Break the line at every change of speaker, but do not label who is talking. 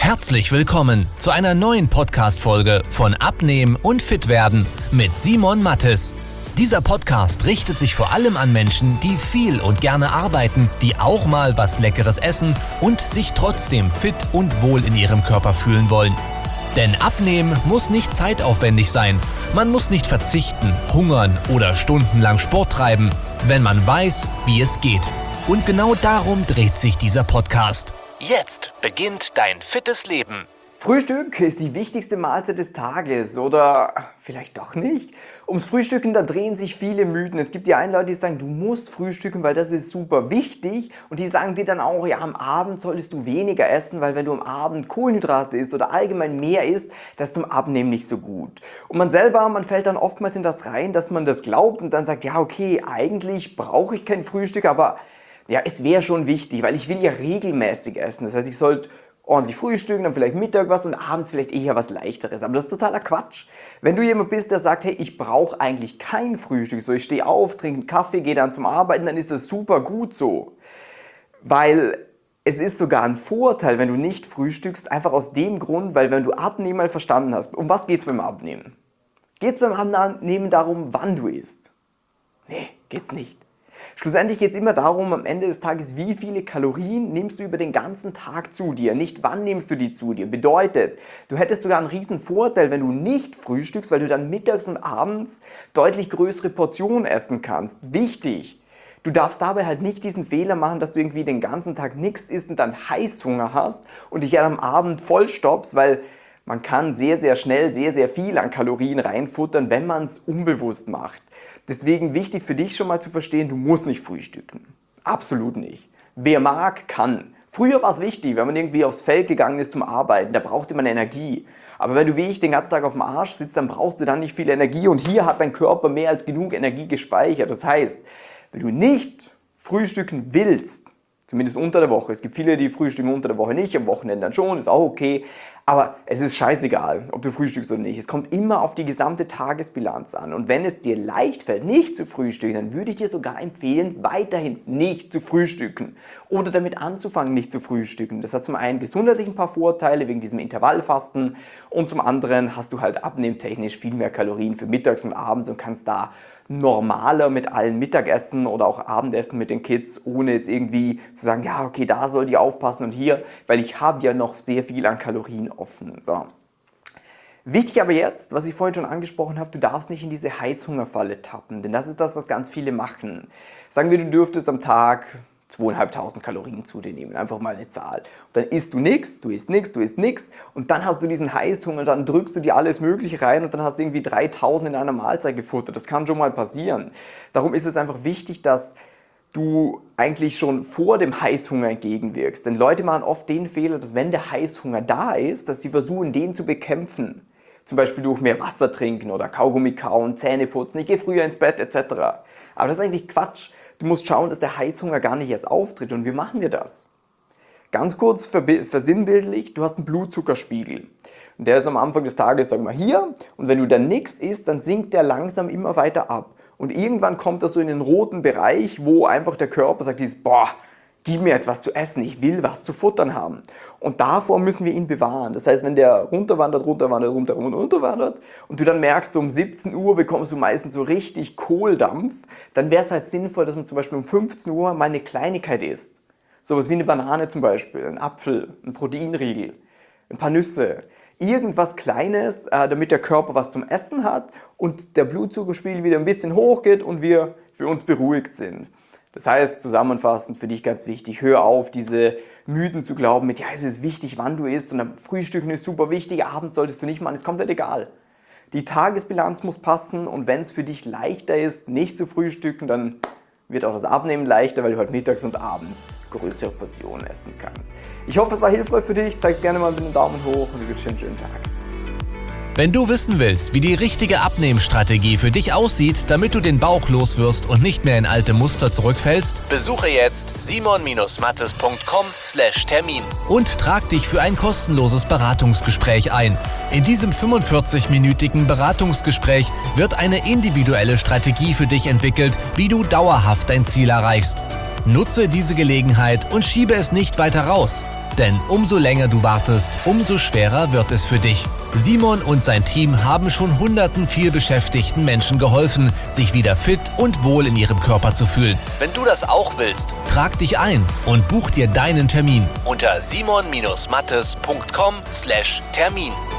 Herzlich willkommen zu einer neuen Podcast-Folge von Abnehmen und Fitwerden mit Simon Mattes. Dieser Podcast richtet sich vor allem an Menschen, die viel und gerne arbeiten, die auch mal was Leckeres essen und sich trotzdem fit und wohl in ihrem Körper fühlen wollen. Denn Abnehmen muss nicht zeitaufwendig sein. Man muss nicht verzichten, hungern oder stundenlang Sport treiben, wenn man weiß, wie es geht. Und genau darum dreht sich dieser Podcast. Jetzt beginnt dein fittes Leben.
Frühstück ist die wichtigste Mahlzeit des Tages oder vielleicht doch nicht? Ums Frühstücken, da drehen sich viele Mythen. Es gibt die einen Leute, die sagen, du musst frühstücken, weil das ist super wichtig. Und die sagen dir dann auch, ja, am Abend solltest du weniger essen, weil wenn du am Abend Kohlenhydrate isst oder allgemein mehr isst, das ist zum Abnehmen nicht so gut. Und man fällt dann oftmals in das rein, dass man das glaubt und dann sagt, ja okay, eigentlich brauche ich kein Frühstück, aber ja, es wäre schon wichtig, weil ich will ja regelmäßig essen. Das heißt, ich sollte ordentlich frühstücken, dann vielleicht Mittag was und abends vielleicht eher was Leichteres. Aber das ist totaler Quatsch. Wenn du jemand bist, der sagt, hey, ich brauche eigentlich kein Frühstück, so ich stehe auf, trinke einen Kaffee, gehe dann zum Arbeiten, dann ist das super gut so. Weil es ist sogar ein Vorteil, wenn du nicht frühstückst, einfach aus dem Grund, weil wenn du Abnehmen mal verstanden hast, um was geht es beim Abnehmen? Geht es beim Abnehmen darum, wann du isst? Nee, geht's nicht. Schlussendlich geht es immer darum, am Ende des Tages, wie viele Kalorien nimmst du über den ganzen Tag zu dir, nicht wann nimmst du die zu dir. Bedeutet, du hättest sogar einen riesen Vorteil, wenn du nicht frühstückst, weil du dann mittags und abends deutlich größere Portionen essen kannst. Wichtig! Du darfst dabei halt nicht diesen Fehler machen, dass du irgendwie den ganzen Tag nichts isst und dann Heißhunger hast und dich dann am Abend vollstoppst, weil man kann sehr, sehr schnell sehr, sehr viel an Kalorien reinfuttern, wenn man es unbewusst macht. Deswegen wichtig für dich schon mal zu verstehen, du musst nicht frühstücken. Absolut nicht. Wer mag, kann. Früher war es wichtig, wenn man irgendwie aufs Feld gegangen ist zum Arbeiten, da brauchte man Energie. Aber wenn du wie ich den ganzen Tag auf dem Arsch sitzt, dann brauchst du dann nicht viel Energie und hier hat dein Körper mehr als genug Energie gespeichert. Das heißt, wenn du nicht frühstücken willst, zumindest unter der Woche. Es gibt viele, die frühstücken unter der Woche nicht, am Wochenende dann schon, ist auch okay. Aber es ist scheißegal, ob du frühstückst oder nicht. Es kommt immer auf die gesamte Tagesbilanz an. Und wenn es dir leicht fällt, nicht zu frühstücken, dann würde ich dir sogar empfehlen, weiterhin nicht zu frühstücken. Oder damit anzufangen, nicht zu frühstücken. Das hat zum einen gesundheitlich ein paar Vorteile, wegen diesem Intervallfasten. Und zum anderen hast du halt abnehmtechnisch viel mehr Kalorien für mittags und abends und kannst da normaler mit allen Mittagessen oder auch Abendessen mit den Kids, ohne jetzt irgendwie zu sagen, ja okay, da sollt ihr aufpassen und hier, weil ich habe ja noch sehr viel an Kalorien offen. So. Wichtig aber jetzt, was ich vorhin schon angesprochen habe, du darfst nicht in diese Heißhungerfalle tappen, denn das ist das, was ganz viele machen. Sagen wir, du dürftest am Tag 2500 Kalorien zu dir nehmen, einfach mal eine Zahl. Und dann isst du nichts, du isst nichts und dann hast du diesen Heißhunger, dann drückst du dir alles Mögliche rein und dann hast du irgendwie 3000 in einer Mahlzeit gefuttert. Das kann schon mal passieren. Darum ist es einfach wichtig, dass du eigentlich schon vor dem Heißhunger entgegenwirkst. Denn Leute machen oft den Fehler, dass wenn der Heißhunger da ist, dass sie versuchen, den zu bekämpfen. Zum Beispiel durch mehr Wasser trinken oder Kaugummi kauen, Zähne putzen, ich gehe früher ins Bett etc. Aber das ist eigentlich Quatsch. Du musst schauen, dass der Heißhunger gar nicht erst auftritt. Und wie machen wir das? Ganz kurz versinnbildlich, du hast einen Blutzuckerspiegel. Und der ist am Anfang des Tages, sag mal, hier. Und wenn du dann nichts isst, dann sinkt der langsam immer weiter ab. Und irgendwann kommt er so in den roten Bereich, wo einfach der Körper sagt, boah, gib mir jetzt was zu essen, ich will was zu futtern haben. Und davor müssen wir ihn bewahren. Das heißt, wenn der runterwandert und du dann merkst, so um 17 Uhr bekommst du meistens so richtig Kohldampf, dann wäre es halt sinnvoll, dass man zum Beispiel um 15 Uhr mal eine Kleinigkeit isst. Sowas wie eine Banane zum Beispiel, ein Apfel, ein Proteinriegel, ein paar Nüsse. Irgendwas Kleines, damit der Körper was zum Essen hat und der Blutzuckerspiegel wieder ein bisschen hochgeht und wir für uns beruhigt sind. Das heißt, zusammenfassend für dich ganz wichtig, hör auf, diese Mythen zu glauben mit, ja, es ist wichtig, wann du isst und dann Frühstücken ist super wichtig, abends solltest du nicht machen, ist komplett egal. Die Tagesbilanz muss passen und wenn es für dich leichter ist, nicht zu frühstücken, dann wird auch das Abnehmen leichter, weil du halt mittags und abends größere Portionen essen kannst. Ich hoffe, es war hilfreich für dich, zeig es gerne mal mit einem Daumen hoch und ich wünsche dir einen schönen Tag.
Wenn du wissen willst, wie die richtige Abnehmstrategie für dich aussieht, damit du den Bauch loswirst und nicht mehr in alte Muster zurückfällst, besuche jetzt simon-mattes.com/Termin und trag dich für ein kostenloses Beratungsgespräch ein. In diesem 45-minütigen Beratungsgespräch wird eine individuelle Strategie für dich entwickelt, wie du dauerhaft dein Ziel erreichst. Nutze diese Gelegenheit und schiebe es nicht weiter raus. Denn umso länger du wartest, umso schwerer wird es für dich. Simon und sein Team haben schon hunderten vielbeschäftigten Menschen geholfen, sich wieder fit und wohl in ihrem Körper zu fühlen. Wenn du das auch willst, trag dich ein und buch dir deinen Termin unter simon-mattes.com/Termin.